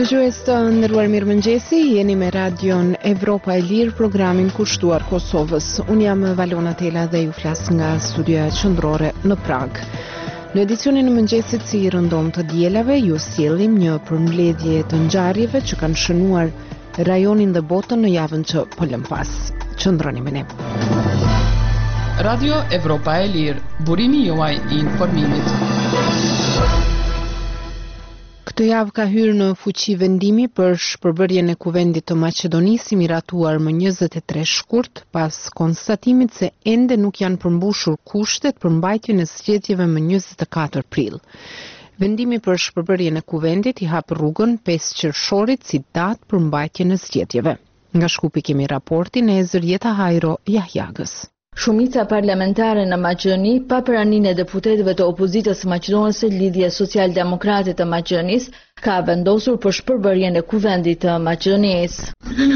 Dëgjues të nderuar, mirëmëngjesi, jeni me radion Evropa e Lirë, programin kushtuar Kosovës. Unë jam Valona Tela dhe ju flas nga studioja qendrore në Prag. Në edicionin e mëngjesit si i rëndom të dielave, ju sjellim një përmbledhje të ngjarjeve që kanë shënuar rajonin dhe botën në javën që po lëm pas. Qëndroni me ne. Radio Evropa e Lirë, burimi juaj i informimit. Këtë javë ka hyrë në fuqi vendimi për shpërbërjen e kuvendit të Maqedonisë i miratuar më 23 shkurt pas konstatimit se ende nuk janë përmbushur kushtet për mbajtjen e zgjedhjeve më 24 prill. Vendimi për shpërbërjen e kuvendit i hap rrugën 5 qershorit si datë për mbajtjen e zgjedhjeve. Nga Shkupi kemi raportin e Zërjeta Hajro Jahjagës. Shumica parlamentare në Maqedoni, pa praninë e deputetëve të opozitës maqedonëse, Lidhja Social-Demokrate të Maqedonisë, ka vendosur për shpërbërjen e kuvendit të Maqedonisë.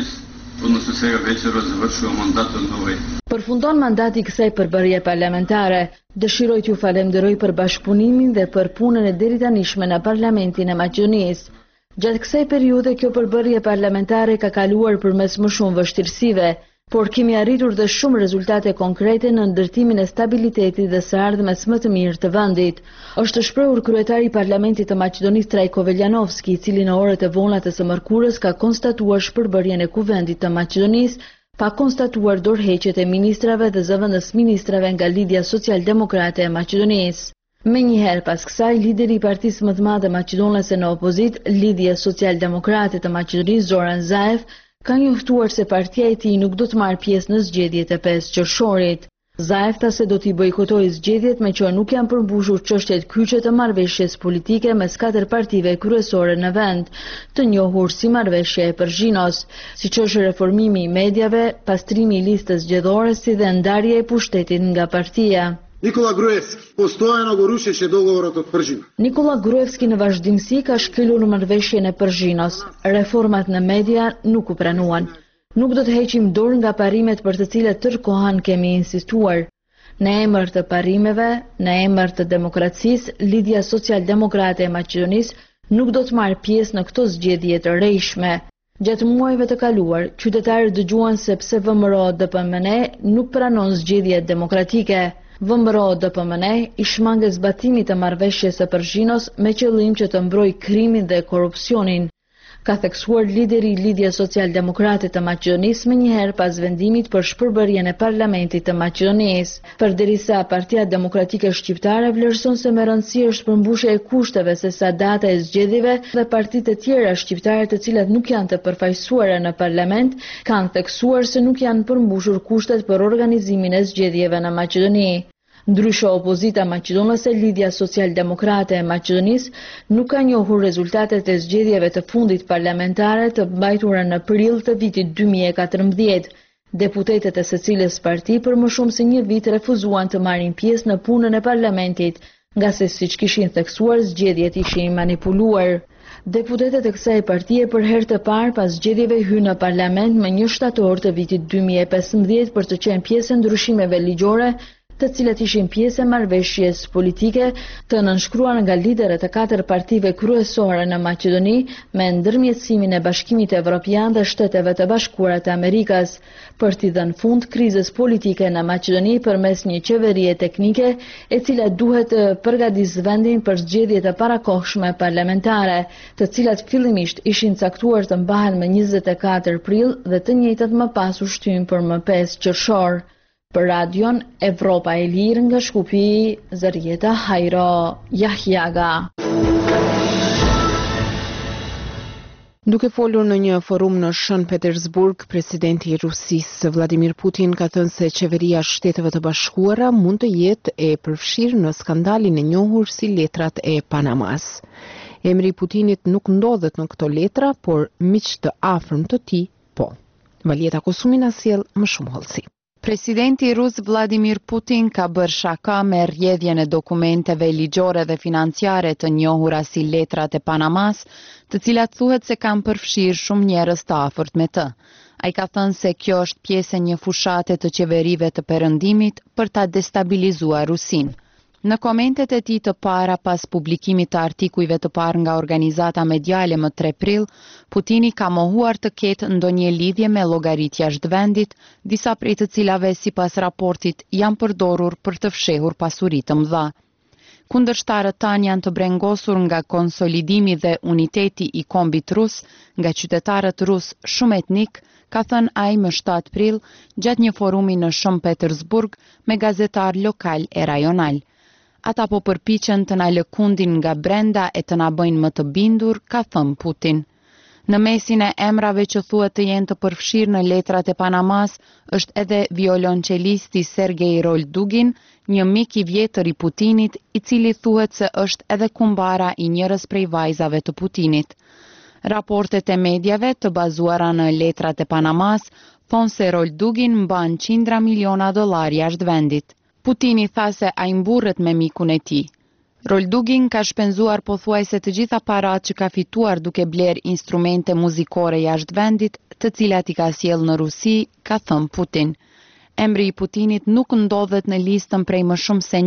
Përfundon mandati i kësaj përbërje parlamentare. Dëshiroj t'ju falenderoj për bashkëpunimin dhe për punën e deritanishme në Parlamentin e Maqedonisë. Gjatë kësaj periudhe kjo përbërje parlamentare ka kaluar përmes më shumë vështirësive, por kemi arritur dhe shumë rezultate konkrete në ndërtimin e stabilitetit dhe së ardhmes më të mirë të vendit. Është shprehur kryetari i Parlamentit të Maqedonisë Trajko Veljanovski, i cili në orët e vonë të së mërkurës ka konstatuar shpërbërjen e kuvendit të Maqedonisë, pa konstatuar dorëheqjet e ministrave dhe zëvendës ministrave nga Lidhja Social-Demokrate e Maqedonisë. Menjëherë pas kësaj, lideri i partisë më të madhe maqedonese në opozit, Lidhja Social-Demokrate të Maqedonisë, Zoran Zaev, ka njoftuar se partia e tij nuk do të marrë pjesë në zgjedhjet e 5 qershorit. Zaev tha se do t'i bojkotojë zgjedhjet me që nuk janë përmbushur çështjet kyçe të marrëveshjes politike mes 4 partive kryesore në vend, të njohur si marrëveshja e Përzhinos, siç është reformimi i medjave, pastrimi i listës zgjedhore si dhe ndarja e pushtetit nga partia. Nikola Gruevski, postojano go rušeće dogovorat od Përzhina. Nikola Gruevski në vazhdimsi ka shkelur marrëveshjen e Përzhinos. Reformat në media nuk u pranuan. Nuk do të heqim dorë nga parimet për të cilat tërkohën kemi insistuar. Në emër të parimeve, në emër të demokracisë, Lidhja Social-Demokrate e Maqedonisë nuk do të marrë pjesë në këto zgjedhje të rrejshme. Gjatë muajve të kaluar, qytetarët dëgjuan se pse VMRO-DPMNE nuk pranon zgjedhjet demokratike. VMRO-DPMNE i shmangë zbatimit të marrëveshjes së Përzhinos me qëllim që të mbrojë krimin dhe korrupsionin, ka theksuar lideri i Lidhjes Social-Demokrate të Maqedonisë menjëherë pas vendimit për shpërbërjen e Parlamentit të Maqedonisë. Përderisa Partia Demokratike Shqiptare vlerëson se më rëndësi është përmbushja e kushteve sesa data e zgjedhjeve dhe partitë të tjera shqiptare të cilat nuk janë të përfaqësuara në parlament kanë theksuar se nuk janë përmbushur kushtet për organizimin e zgjedhjeve në Maqedoni. Ndryshe opozita maqedonese, Lidhja Social-Demokrate e Maqedonisë nuk ka njohur rezultatet e zgjedhjeve të fundit parlamentare të mbajtura në prill të vitit 2014. Deputetët e secilës parti për më shumë se një vit refuzuan të marrin pjesë në punën e parlamentit, nga se siç kishin theksuar zgjedhjet ishin manipuluar. Deputetët e kësaj partie për herë të parë pas zgjedhjeve hynë në parlament më 1 shtator të vitit 2015 për të qenë pjesë e ndryshimeve ligjore të cilat ishin pjesë e marrëveshjes politike të nënshkruar nga liderët e 4 partive kryesore në Maqedoni me ndërmjetësimin e Bashkimit Evropian dhe Shteteve të Bashkuara të Amerikës, për t'i dhënë fund krizës politike në Maqedoni përmes një qeverie teknike e cila duhet të përgatisë vendin për zgjedhje të parakohshme parlamentare, të cilat fillimisht ishin caktuar të mbahen më 24 prill dhe të njëjtat më pas u shtyn për më 5 qershor. Për radion Evropa e Lirë nga Shkupi, Zërjeta Hajro Jahjaga. Duke folur në një forum në Shën Petersburg, presidenti i Rusisë Vladimir Putin ka thënë se qeveria e Shteteve të Bashkuara mund të jetë e përfshirë në skandalin e njohur si letrat e Panamas. Emri i Putinit nuk ndodhet në këto letra, por miq të afërm të tij po. Valjeta Kosumi na sjell më shumë hollësi. Presidenti rus Vladimir Putin ka bërë shaka me rrjedhjen e dokumenteve ligjore dhe financiare të njohura si letrat e Panamas, të cilat thuhet se kanë përfshirë shumë njerëz të afërt me të. Ai ka thënë se kjo është pjesë e një fushate të qeverive të perëndimit për ta destabilizuar Rusinë. Në komentet e tij të para pas publikimit të artikujve të parë nga organizata mediale më 3 prill, Putini ka mohuar të ketë ndonjë lidhje me llogaritja jashtë vendit, disa prej të cilave sipas raportit janë përdorur për të fshehur pasuri të mëdha. Kundërshtarët tanë janë të brengosur nga konsolidimi dhe uniteti i kombit rus, nga qytetarët rus shumë etnik, ka thënë ai më 7 prill gjatë një forumi në Shën Petersburg me gazetar lokal e rajonal. Ata po përpiqen të na lëkundin nga brenda e të na bëjnë më të bindur, ka thënë Putin. Në mesin e emrave që thuhet të jenë të përfshirë në letrat e Panamas, është edhe violonçelisti Sergej Roldugin, një mik i vjetër i Putinit, i cili thuhet se është edhe kumbara i njërës prej vajzave të Putinit. Raportet e medjave të bazuara në letrat e Panamas thonë se Roldugin mban $100 miliona jashtë vendit. Putini tha se ai mburret me mikun e tij. Roldugin ka shpenzuar pothuajse të gjitha paratë që ka fituar duke bler instrumente muzikore jashtë vendit, të cilat i ka sjellë në Rusi, ka thënë Putin. Emri i Putinit nuk ndodhet në listën prej më shumë se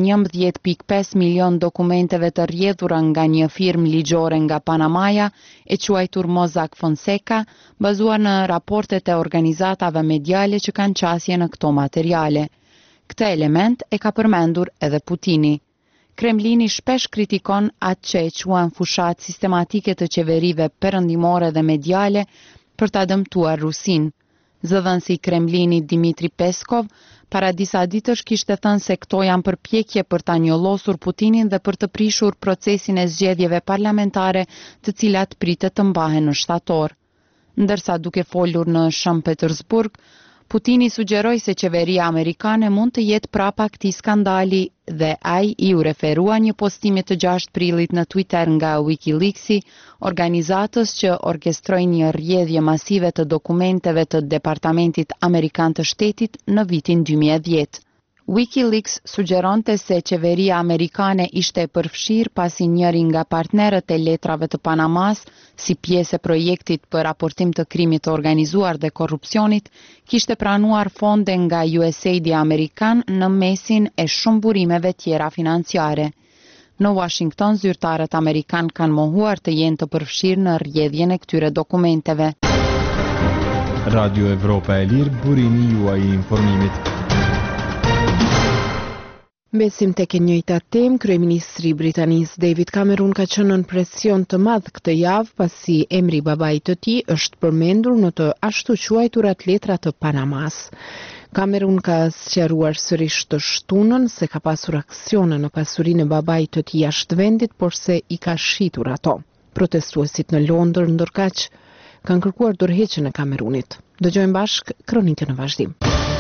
11.5 milion dokumenteve të rrjedhura nga një firmë ligjore nga Panamaja, e quajtur Mossack Fonseca, bazuar në raportet e organizatave mediale që kanë qasje në këto materiale. Këtë element e ka përmendur edhe Putini. Kremlini shpesh kritikon atë që e quan fushat sistematike të qeverive perëndimore dhe mediale për ta dëmtuar Rusin. Zëdhënësi i Kremlinit Dmitri Peskov para disa ditësh kishte thënë se këto janë përpjekje për ta njollosur Putinin dhe për të prishur procesin e zgjedhjeve parlamentare, të cilat pritet të mbahen në shtator. Ndërsa duke folur në Shën Petersburg, Putini sugjeroi se qeveria amerikane mund të jetë prapa këtij skandali dhe ai i u referua një postimi të 6 prillit në Twitter nga WikiLeaks-i, organizatës që orkestroi një rrjedhje masive të dokumenteve të Departamentit Amerikan të Shtetit në vitin 2010. WikiLeaks sugjeronte se qeveria amerikane ishte e përfshirë pasi njëri nga partnerët e letrave të Panamas, si pjesë e projektit për raportim të krimit të organizuar dhe korrupsionit, kishte pranuar fonde nga USAID amerikan në mesin e shumë burimeve tjera financiare. Në Washington, zyrtarët amerikan kanë mohuar të jenë të përfshirë në rrjedhjen e këtyre dokumenteve. Radio Evropa e Lirë, burimi juaj i informimit. Mbesim tek e njëjta temë, kryeministri britanis David Cameron ka qenë në presion të madh këtë javë pasi emri i babait të tij është përmendur në të ashtu quajturat letra të Panamas. Cameron ka sqaruar sërish të shtunën se ka pasur aksione në pasurinë e babait të tij jashtë vendit, por se i ka shitur ato. Protestuesit në Londër ndërkaq kanë kërkuar dorëheqjen e Cameronit. Dëgjojmë bashk kronikën në vazhdim.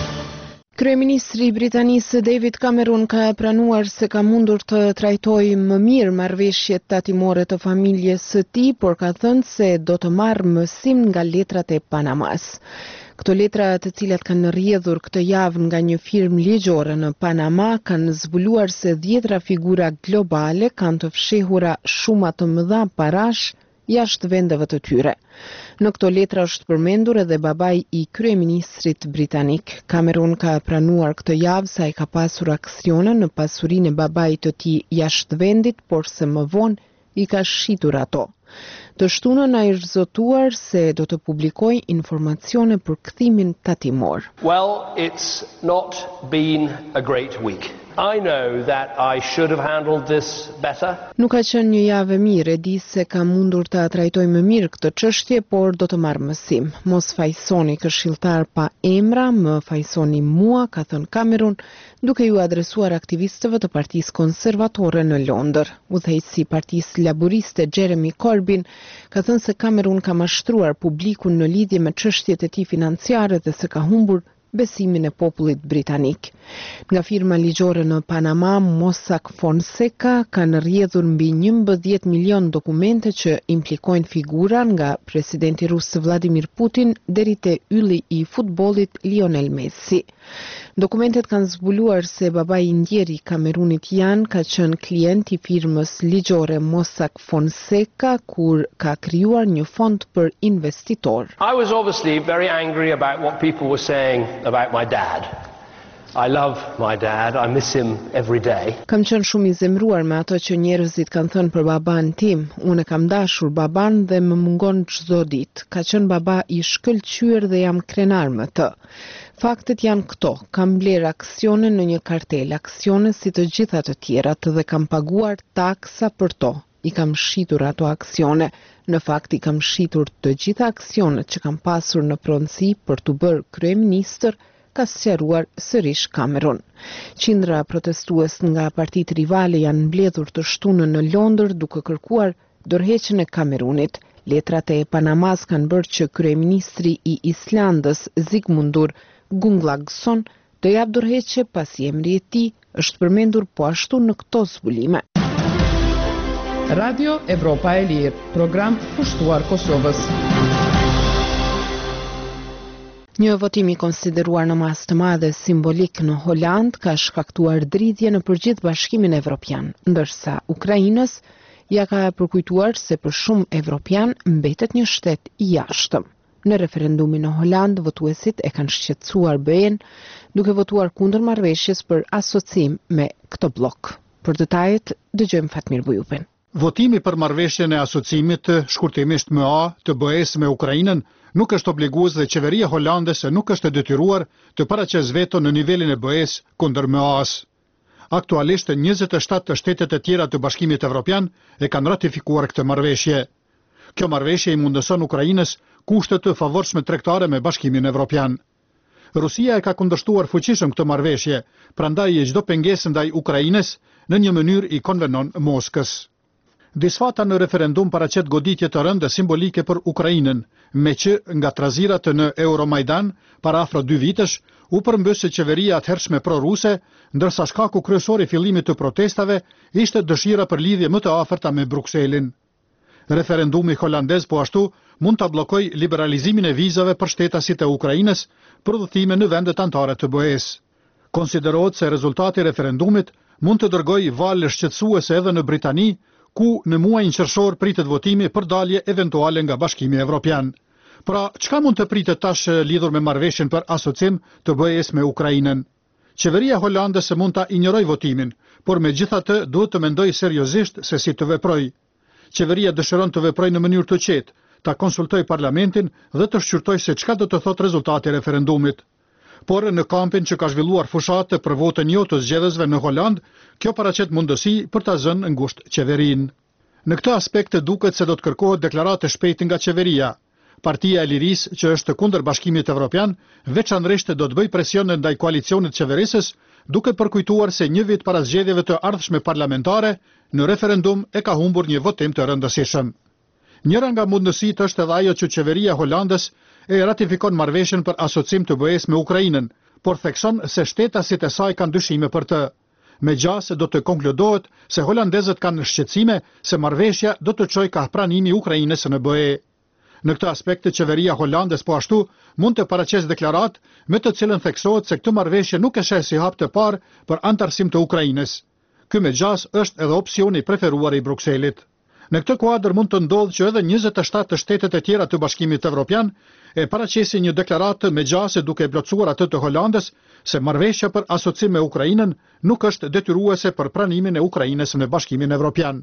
Kryeministri britanis David Cameron ka pranuar se ka mundur të trajtojë më mirë marrëveshjet tatimore të familjes së tij, por ka thënë se do të marrë mësim nga letrat e Panamas. Këto letra, të cilat kanë rrjedhur këtë javë nga një firmë ligjore në Panama, kanë zbuluar se 10 figura globale kanë të fshehura shuma të mëdha parash jashtë vendeve të tyre. Në këto letra është përmendur edhe babai i kryeministrit britanik. Cameron ka pranuar këtë javë se ai ka pasur aksione në pasurinë e babait të tij jashtë vendit, por se më vonë i ka shitur ato. Të shtunën ai është zotuar se do të publikojë informacione për kthimin tatimor. Well, it's not been a great week. I know that I should have handled this better. Nuk ka qenë një javë e mirë, e di se kam mundur ta trajtoj më mirë këtë çështje, por do të marr mësim. Mos fajsoni këshilltar pa emra, më fajsoni mua, ka thënë Cameron, duke ju adresuar aktivistëve të Partisë Konservatore në Londër. Udhëheqësi i Partisë Laboriste Jeremy Corbyn ka thënë se Cameron ka mashtruar publikun në lidhje me çështjet e tij financiare dhe se ka humbur besimin e popullit britanik. Nga firma ligjore në Panama, Mossack Fonseca kanë rrjedhur mbi 11 milion dokumente që implikojnë figura nga presidenti rus Vladimir Putin deri te ylli i futbollit Lionel Messi. Dokumentet kanë zbuluar se babai i ndjeri i Kamerunit Jan ka qenë klient i firmës ligjore Mossack Fonseca kur ka krijuar një fond për investitor. I was obviously very angry about what people were saying about my dad. I love my dad. I miss him every day. Kam qenë shumë I zemruar me ato që njerëzit kanë thënë për baban tim. Unë kam dashur baban dhe më mungon çdo ditë. Ka qenë baba I shkëlqyer dhe jam krenar me të. Faktet janë këto. Kam bler aksione në një kartel, aksione si të gjitha të tjerat dhe kam paguar taksa për to. I kam shitur ato aksione. Në fakt I kam shitur të gjitha aksionet që kam pasur në pronësi për të bërë kryeministër, ka sqaruar sërish Cameron. Qindra protestues nga partitë rivale janë mbledhur të shtunën në Londër duke kërkuar dorëheqjen e Kamerunit. Letrat e Panamas kanë bërë që kryeministri I Islandës Zigmundur Gunnlaugsson të jap dorëheqje pasi emri I tij është përmendur po ashtu në këto zbulime. Radio Evropa e Lirë, program pushtuar Kosovës. Një votim I konsideruar në masë të madhe simbolik në Holand ka shkaktuar dridhje në përgjithë Bashkimin Evropian, ndërsa Ukrainës ja ka përkujtuar se për shumë evropian mbetet një shtet I jashtëm. Në referendumin në Holand, votuesit e kanë shqetësuar BE-n duke votuar kundër marrëveshjes për asocim me këtë blok. Për detajet, dëgjojmë Fatmir Bujupin. Votimi për marrëveshjen e asocimit, shkurtimisht MA, të BE-s me Ukrainën, nuk është obligues dhe qeveria holandese nuk është e detyruar të paraqes veto në nivelin e BE-s kundër MA-s. Aktualisht 27 të shtetet e tjera të Bashkimit Evropian e kanë ratifikuar këtë marrëveshje. Kjo marrëveshje I mundëson Ukrainës kushte të favorshme tregtare me Bashkimin Evropian. Rusia e ka kundërshtuar fuqishëm këtë marrëveshje, prandaj çdo pengesë ndaj Ukrainës në një mënyrë I konvenon Moskës. Disfata në referendum paraqet goditje të rënda simbolike për Ukrainën, me që nga trazirat në Euromajdan, para afro 2 vitesh, u përmbës qeveria atëhershme pro-ruse, ndërsa shkaku kryesor I fillimit të protestave ishte dëshira për lidhje më të afërta me Brukselin. Referendumi holandez po ashtu mund ta bllokojë liberalizimin e vizave për shtetasit e Ukrainës për udhëtime në vendet anëtare të BE-s. Konsiderohet se rezultati I referendumit mund të dërgojë valë shqetësuese edhe në Britani, ku në muajin qershor pritet votimi për dalje eventuale nga Bashkimi Evropian. Pra, çka mund të pritet tash lidhur me marrëveshjen për asocim të BE-s me Ukrainën? Qeveria holandese mund ta injorojë votimin, por megjithatë duhet të mendojë seriozisht se si të veprojë. Qeveria dëshiron të veprojë në mënyrë të qetë, ta konsultojë parlamentin dhe të shqyrtojë se çka do të thotë rezultati I referendumit. Por në kampin që ka zhvilluar fushate për votën jo të zgjedhësve në Holand, kjo paraqet mundësi për ta zënë ngushtë qeverinë. Në këtë aspekt duket se do të kërkohet deklaratë shpejt nga qeveria. Partia e Lirisë, që është kundër Bashkimit Evropian, veçanërisht do të bëjë presion ndaj koalicionit qeverisës, duke përkujtuar se një vit para zgjedhjeve të ardhshme parlamentare, në referendum e ka humbur një votim të rëndësishëm. Njëra nga mundësitë është edhe ajo që qeveria holandes e ratifikon marrëveshjen për asocim të BE-s me Ukrainën, por thekson se shtetasit e saj kanë dyshime për të. Megjithëse do të konkludohet se holandezët kanë shqetësime se marrëveshja do të çojë ka pranimi I Ukrainës në BE. Në këtë aspekt qeveria holandes po ashtu mund të paraqesë deklaratë me të cilën theksohet se këtë marrëveshje nuk e sheh si hap të parë për antarësim të Ukrainës. Ky megjithëse është edhe opsioni I preferuar I Brukselit. Në këtë kuadër mund të ndodhë që edhe 27 të shtetet e tjera të Bashkimit Evropian e paraqesin një deklaratë megjithëse duke plotësuar atë të Holandës se marrëveshja për asocim me Ukrainën nuk është detyruese për pranimin e Ukrainës në Bashkimin Evropian.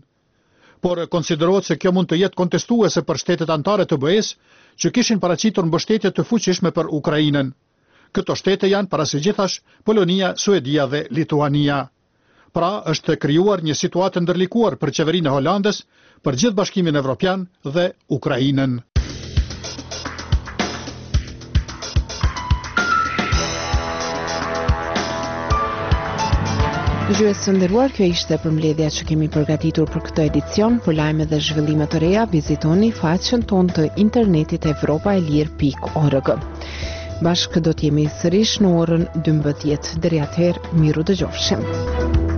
Por konsiderohet se kjo mund të jetë kontestuese për shtetet anëtare të BE-s që kishin paraqitur mbështetje të fuqishme për Ukrainën. Këto shtete janë parasëgjithash Polonia, Suedia dhe Lituania. Pra, është krijuar një situatë ndërlikuar për qeverinë e Holandës, për gjithë Bashkimin Evropian dhe Ukrainën. Dëgjues të nderuar, kjo ishte përmbledhja që kemi përgatitur për këtë edicion. Për lajme dhe zhvillime të reja, vizitoni faqen tonë të internetit evropaelir.org. Bashkë do t'jemi sërish në orën 12. Deri atëherë, miru dëgjofshim.